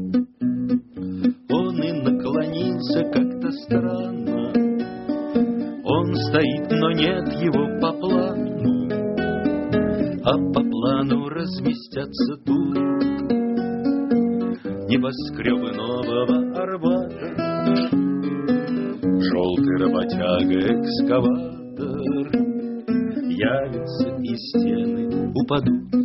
Он и наклонился как-то странно, он стоит, но нет его по плану, а по плану разместятся тут небоскребы Нового Арбата. Желтый работяга-экскаватор явится, и стены упадут.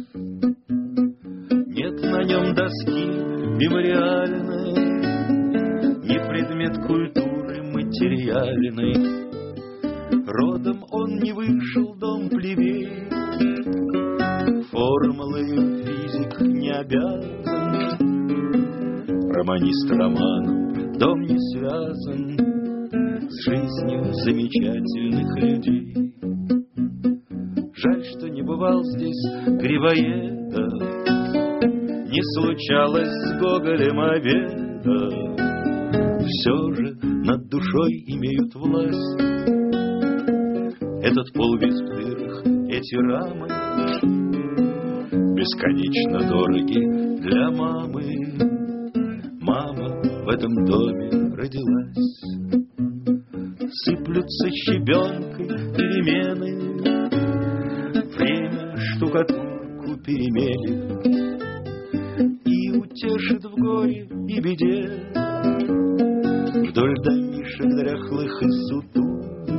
Нет на нем доски мемориальной, ни предмет культуры материальной. Родом он не вышел, дом плебей, формулы физик не обязан. Романист романом, дом не связан с жизнью замечательных людей. Жаль, что не бывал здесь Грибоедов, не случалось с Гоголем обеда. Все же над душой имеют власть этот пол весь в дырах, эти рамы бесконечно дороги для мамы. Мама в этом доме родилась. Сыплются щебенкой перемены, время штукатурку перемелет и утешит в горе и беде. Вдоль домишек дряхлых и сутулых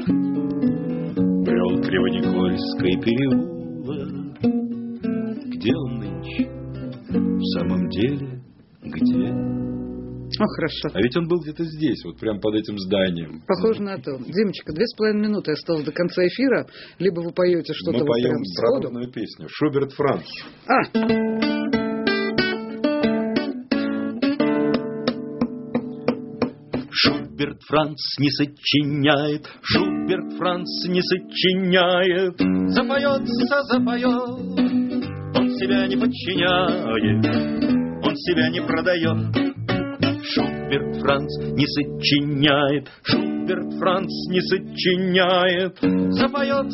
брел Кривоникольский переулок. Где он нынче? В самом деле, где? Хорошо. А ведь он был где-то здесь, вот прямо под этим зданием. Похоже на то. Димочка, 2,5 минуты осталось до конца эфира. Либо вы поете что-то вот прям сходу. Мы поем сходу. песню. Шуберт Франц. Шуберт Франц не сочиняет, Шуберт Франц не сочиняет. Запоет, он себя не подчиняет, он себя не продает. Шуберт Франц не сочиняет, Шуберт Франц не сочиняет. Запоет,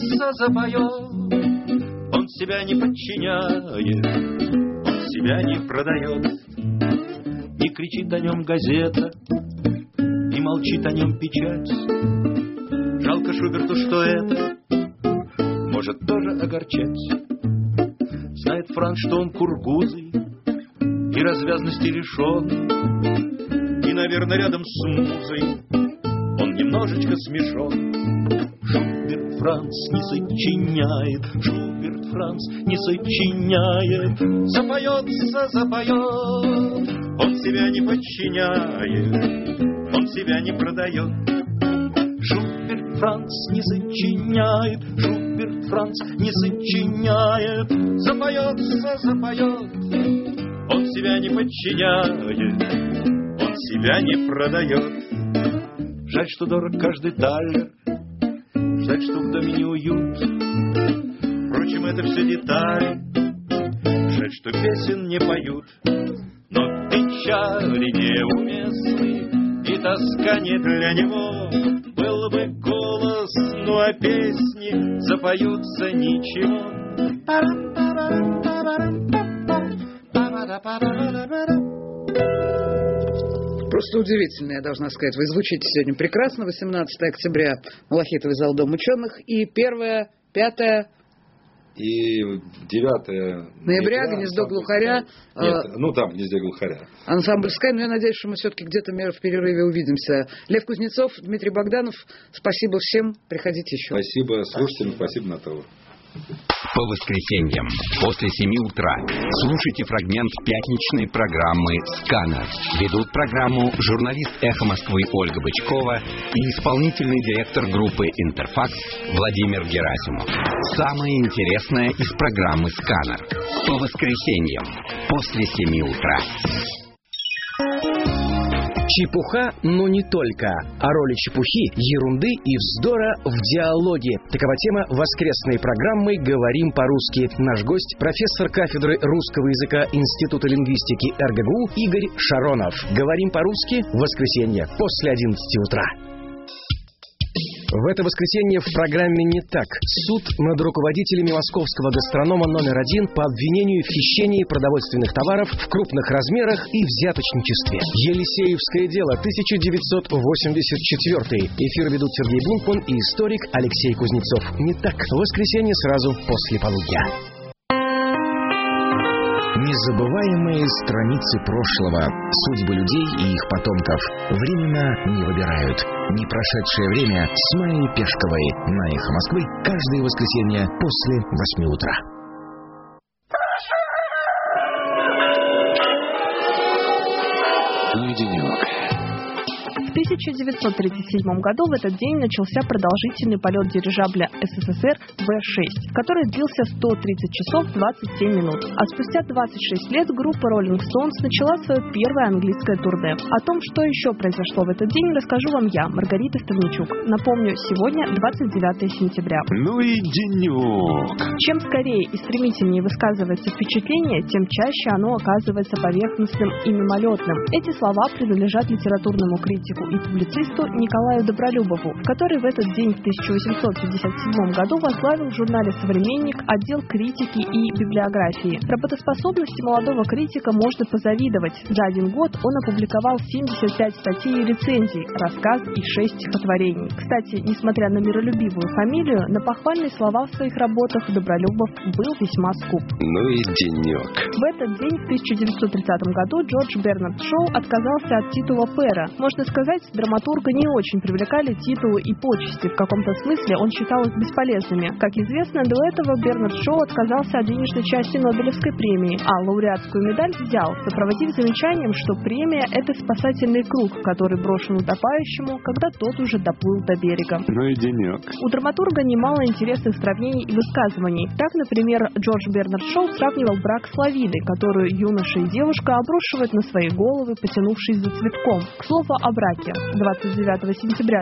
он себя не подчиняет, он себя не продает. Не кричит о нем газета, и молчит о нем печать. Жалко Шуберту, что это может тоже огорчать. Знает Франц, что он кургузый и развязности лишен, и, наверное, рядом с музой он немножечко смешон. Шуберт Франц не сочиняет, Шуберт Франц не сочиняет. Запоет, он себя не подчиняет, он себя не продает. Шуберт Франц не сочиняет, Шуберт Франц не сочиняет. Запоет, он себя не подчиняет, он себя не продает. Жаль, что дорог каждый талер, жаль, что в доме не уют. Впрочем, это все детали, жаль, что песен не поют. Но печали неуместны, и тоска не для него. Был бы голос, ну а песни запоются ничего. Просто удивительно, я должна сказать. Вы звучите сегодня прекрасно. 18 октября Малахитовый зал Дом ученых. И 1, 5... И 9 ноября «Гнездо глухаря». Нет, там «Гнездо глухаря». Ансамбльская, но я надеюсь, что мы все-таки где-то в перерыве увидимся. Лев Кузнецов, Дмитрий Богданов. Спасибо всем. Приходите еще. Спасибо слушателям, спасибо, Наталья. По воскресеньям после 7 утра слушайте фрагмент пятничной программы «Сканер». Ведут программу журналист «Эхо Москвы» Ольга Бычкова и исполнительный директор группы «Интерфакс» Владимир Герасимов. Самое интересное из программы «Сканер». По воскресеньям после 7 утра. Чепуха, но не только. О роли чепухи, ерунды и вздора в диалоге. Такова тема воскресной программы «Говорим по-русски». Наш гость – профессор кафедры русского языка Института лингвистики РГГУ Игорь Шаронов. «Говорим по-русски» в воскресенье после 11 утра. В это воскресенье в программе «Не так». Суд над руководителями московского гастронома номер 1 по обвинению в хищении продовольственных товаров в крупных размерах и взяточничестве. Елисеевское дело, 1984. Эфир ведут Сергей Бунтман и историк Алексей Кузнецов. «Не так». В воскресенье сразу после полудня. Незабываемые страницы прошлого, судьбы людей и их потомков временно не выбирают. Непрошедшее время с Майей Пешковой на «Эхо Москвы» каждое воскресенье после 8 утра. В 1937 году в этот день начался продолжительный полет дирижабля СССР В-6, который длился 130 часов 27 минут. А спустя 26 лет группа Rolling Stones начала свое первое английское турне. О том, что еще произошло в этот день, расскажу вам я, Маргарита Ставничук. Напомню, сегодня 29 сентября. Ну и денек! Чем скорее и стремительнее высказывается впечатление, тем чаще оно оказывается поверхностным и мимолетным. Эти слова принадлежат литературному критику и публицисту Николаю Добролюбову, который в этот день в 1857 году возглавил в журнале «Современник» отдел критики и библиографии. Работоспособности молодого критика можно позавидовать. За один год он опубликовал 75 статей и рецензий, рассказ и 6 стихотворений. Кстати, несмотря на миролюбивую фамилию, на похвальные слова в своих работах Добролюбов был весьма скуп. Ну и денек. В этот день, в 1930 году, Джордж Бернард Шоу отказался от титула пэра. Можно сказать, драматурга не очень привлекали титулы и почести. В каком-то смысле он считал их бесполезными. Как известно, до этого Бернард Шоу отказался от денежной части Нобелевской премии, а лауреатскую медаль взял, сопроводив замечанием, что премия – это спасательный круг, который брошен утопающему, когда тот уже доплыл до берега. Ну и денек. У драматурга немало интересных сравнений и высказываний. Так, например, Джордж Бернард Шоу сравнивал брак с лавиной, которую юноша и девушка обрушивают на свои головы, потянувшись за цветком. К слову о браке. 29 сентября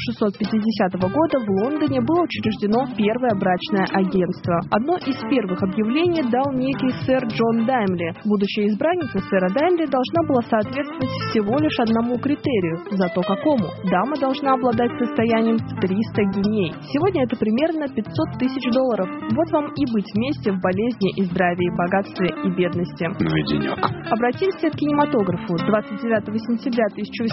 1650 года в Лондоне было учреждено первое брачное агентство. Одно из первых объявлений дал некий сэр Джон Даймли. Будущая избранница сэра Даймли должна была соответствовать всего лишь одному критерию. Зато какому? Дама должна обладать состоянием в 300 гиней. Сегодня это примерно $500 тысяч. Вот вам и быть вместе в болезни и здравии, богатстве и бедности. Ну и денек. Обратимся к кинематографу. 29 сентября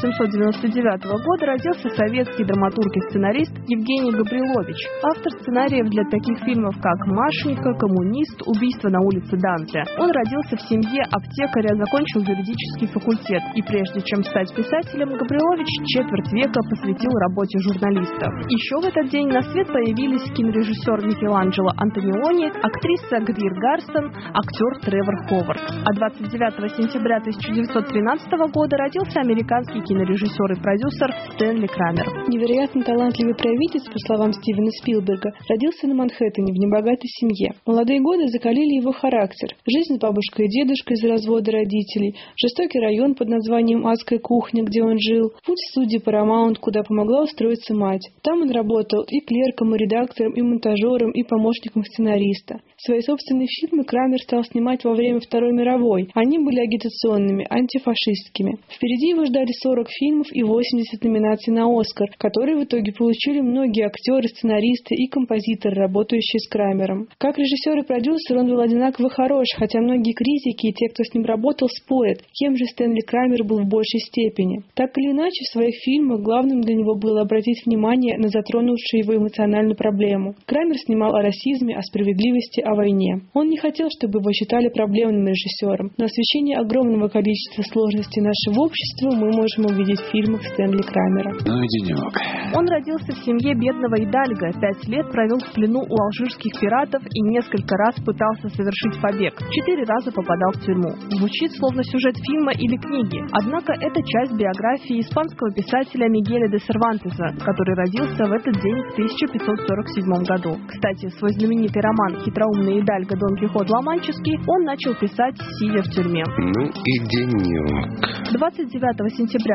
1899 года родился советский драматург и сценарист Евгений Габрилович, автор сценариев для таких фильмов, как «Машенька», «Коммунист», «Убийство на улице Данте». Он родился в семье аптекаря, закончил юридический факультет, и прежде чем стать писателем, Габрилович четверть века посвятил работе журналиста. Еще в этот день на свет появились кинорежиссер Микеланджело Антониони, актриса Гвир Гарсон, актер Тревор Ховард. А 29 сентября 1913 года родился американский кинорежиссер и продюсер Стэнли Крамер. Невероятно талантливый провидец, по словам Стивена Спилберга, родился на Манхэттене в небогатой семье. Молодые годы закалили его характер. Жизнь с бабушкой и дедушкой из-за развода родителей, жестокий район под названием «Адская кухня», где он жил, путь в студию Paramount, куда помогла устроиться мать. Там он работал и клерком, и редактором, и монтажером, и помощником сценариста. Свои собственные фильмы Крамер стал снимать во время Второй мировой. Они были агитационными, антифашистскими. Впереди его ждали 40 фильмов и 80 номинаций на «Оскар», которые в итоге получили многие актеры, сценаристы и композиторы, работающие с Крамером. Как режиссер и продюсер он был одинаково хорош, хотя многие критики и те, кто с ним работал, спорят, кем же Стэнли Крамер был в большей степени. Так или иначе, в своих фильмах главным для него было обратить внимание на затронувшую его эмоциональную проблему. Крамер снимал о расизме, о справедливости, о войне. Он не хотел, чтобы его считали проблемным режиссером, но освещение огромного количества сложностей нашего общества мы можем увидеть в фильмах Стэнли Крамера. Ну и денек. Он родился в семье бедного идальго, 5 лет провел в плену у алжирских пиратов и несколько раз пытался совершить побег. 4 раза попадал в тюрьму. Звучит словно сюжет фильма или книги. Однако это часть биографии испанского писателя Мигеля де Сервантеса, который родился в этот день в 1547 году. Кстати, свой знаменитый роман «Хитроумный идальго Дон Кихот Ла-Манческий» он начал писать, сидя в тюрьме. Ну и денек. 29 сентября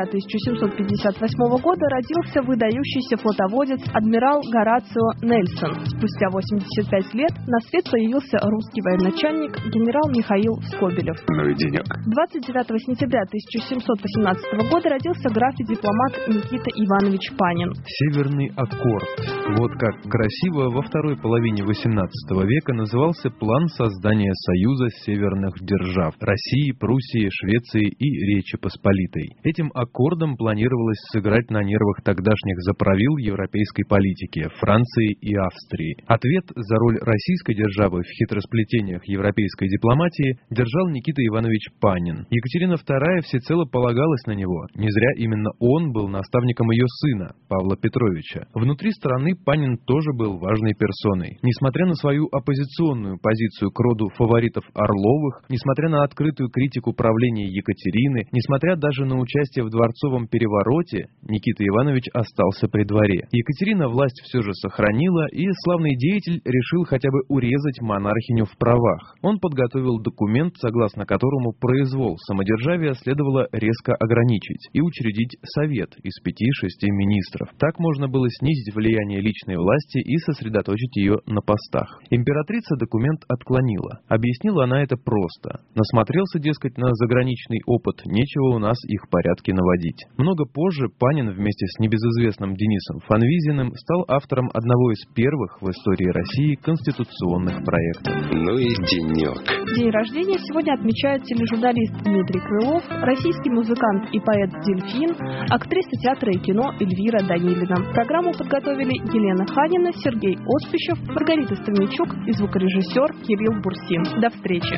1758 года родился выдающийся флотоводец адмирал Горацио Нельсон. Спустя 85 лет на свет появился русский военачальник генерал Михаил Скобелев. Ну и денек. 29 сентября 1718 года родился граф и дипломат Никита Иванович Панин. Северный аккорд. Вот как красиво во второй половине XVIII века назывался план создания союза северных держав – России, Пруссии, Швеции и Речи Посполитой. Этим аккордом планировалось сыграть на нервах тогдашних заправил европейской политики – Франции и Австрии. Ответ за роль российской державы в хитросплетениях европейской дипломатии держал Никита Иванович Панин. Екатерина II всецело полагалась на него. Не зря именно он был наставником ее сына, Павла Петровича. Внутри страны Панин тоже был важной персоной. Несмотря на свою оппозиционную позицию к роду фаворитов Орловых, несмотря на открытую критику правления Екатерины, несмотря даже на участие в дворцовом перевороте, Никита Иванович остался при дворе. Екатерина власть все же сохранила, и славный деятель решил хотя бы урезать монархиню в правах. Он подготовил документ, согласно которому произвол самодержавия следовало резко ограничить и учредить совет из 5-6 министров. Так можно было снизить влияние личной власти и сосредоточить ее на постах. Императрица документ отклонила. Объяснила она это просто. Насмотрелся, дескать, на заграничный опыт, нечего у нас их порядки наводить. Много позже Панин вместе с небезызвестным Денисом Фанвизиным стал автором одного из первых в истории России конституционных проектов. Ну и денек. День рождения сегодня отмечает тележурналист Дмитрий Крылов, российский музыкант и поэт Дельфин, актриса театра и кино Эльвира Данилина. Программу подготовили Елена Ханина, Сергей Оспищев, Маргарита Стальничук и звукорежиссер Кирилл Бурсин. До встречи.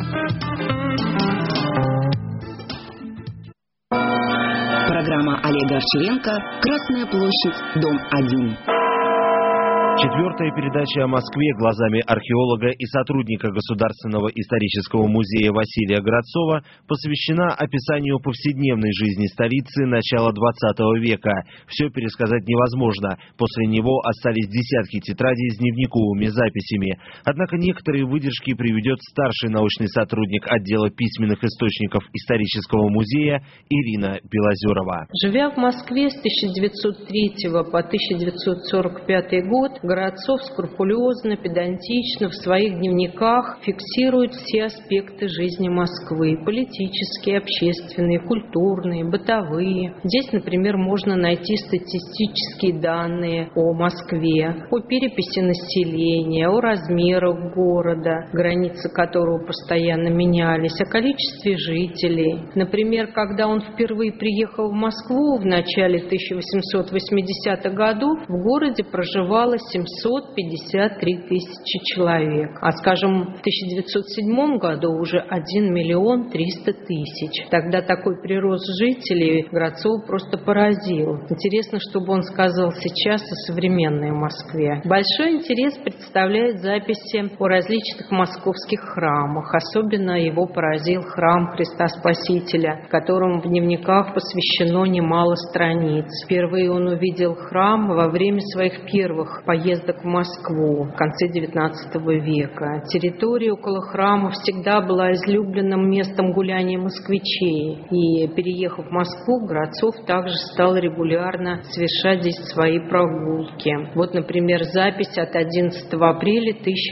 Программа Олега Овчаренко «Красная площадь, дом 1». Четвертая передача о Москве глазами археолога и сотрудника Государственного исторического музея Василия Городцова посвящена описанию повседневной жизни столицы начала XX века. Все пересказать невозможно. После него остались десятки тетрадей с дневниковыми записями. Однако некоторые выдержки приведет старший научный сотрудник отдела письменных источников исторического музея Ирина Белозерова. Живя в Москве с 1903 по 1945 год, Городцов скрупулезно, педантично в своих дневниках фиксирует все аспекты жизни Москвы: политические, общественные, культурные, бытовые. Здесь, например, можно найти статистические данные о Москве, о переписи населения, о размерах города, границы которого постоянно менялись, о количестве жителей. Например, когда он впервые приехал в Москву в начале 1880-х годов, в городе проживало 753 тысячи человек. А, скажем, в 1907 году уже 1 миллион 300 тысяч. Тогда такой прирост жителей Городцова просто поразил. Интересно, что бы он сказал сейчас о современной Москве. Большой интерес представляет записи о различных московских храмах. Особенно его поразил храм Христа Спасителя, которому в дневниках посвящено немало страниц. Впервые он увидел храм во время своих первых поездок поездок в Москву в конце XIX века. Территория около храма всегда была излюбленным местом гуляния москвичей. И, переехав в Москву, Грацов также стал регулярно совершать здесь свои прогулки. Вот, например, запись от 11 апреля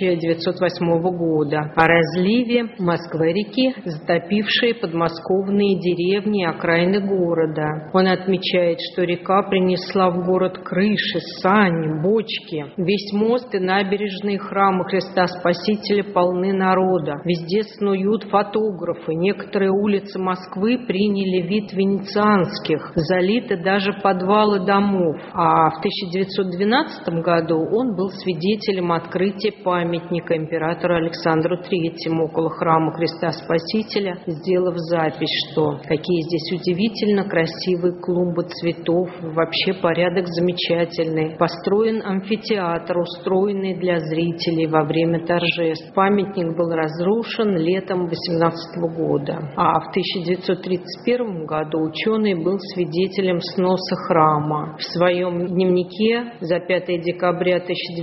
1908 года о разливе Москвы-реки, затопившей подмосковные деревни и окраины города. Он отмечает, что река принесла в город крыши, сани, бочки. Весь мост и набережные храма Христа Спасителя полны народа. Везде снуют фотографы. Некоторые улицы Москвы приняли вид венецианских, залиты даже подвалы домов. А в 1912 году он был свидетелем открытия памятника императору Александру III около храма Христа Спасителя, сделав запись, что какие здесь удивительно красивые клумбы цветов, вообще порядок замечательный. Построен амфитеатр, устроенный для зрителей во время торжеств. Памятник был разрушен летом 18 года. А в 1931 году ученый был свидетелем сноса храма. В своем дневнике за 5 декабря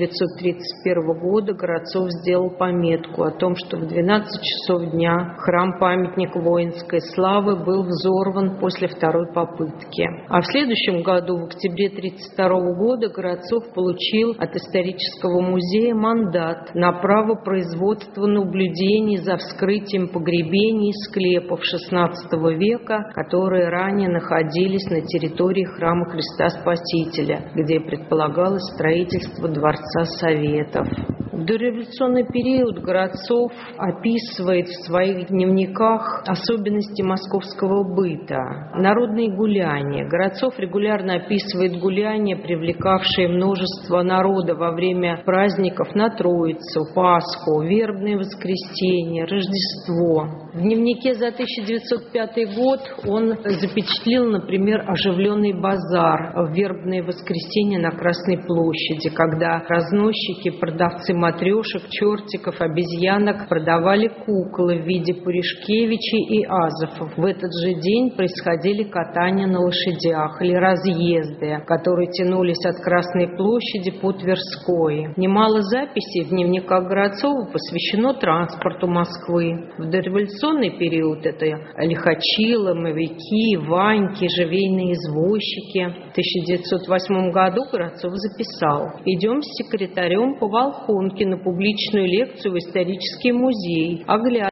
1931 года Грацов сделал пометку о том, что в 12 часов дня храм-памятник воинской славы был взорван после второй попытки. А в следующем году, в октябре 1932 года, Грацов получил от исторического музея мандат на право производства наблюдений за вскрытием погребений и склепов XVI века, которые ранее находились на территории храма Христа Спасителя, где предполагалось строительство Дворца Советов. В дореволюционный период Грацов описывает в своих дневниках особенности московского быта. Народные гуляния. Грацов регулярно описывает гуляния, привлекавшие множество народа во время праздников на Троицу, Пасху, Вербное воскресенье, Рождество. В дневнике за 1905 год он запечатлел, например, оживленный базар в Вербное воскресенье на Красной площади, когда разносчики, продавцы матрешек, чертиков, обезьянок продавали куклы в виде Пуришкевичей и Азовов. В этот же день происходили катания на лошадях или разъезды, которые тянулись от Красной площади по Тверской. Немало записей в дневниках Грацова посвящено транспорту Москвы. В дореволюционный период это лихачи, ломовики, ваньки, живейные извозчики. В 1908 году Грацов записал: «Идем с секретарем по Волхонке на публичную лекцию в исторический музей.